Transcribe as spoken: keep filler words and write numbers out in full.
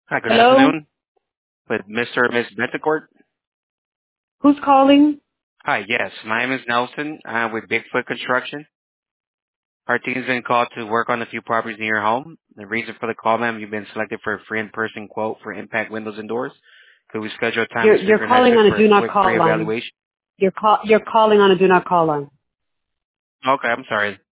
Hi, good Hello? afternoon. With Mister or Miss Betancourt. Who's calling? Hi, yes. My name is Nelson. I'm with Bigfoot Construction. Our team's been called to work on a few properties near your home. The reason for the call, ma'am, you've been selected for a free in-person quote for impact windows and doors. Could we schedule a time You're to speak you're with an calling expert on a for a do not quick free call line. evaluation? You're call you're calling on a do not call line. Okay, I'm sorry.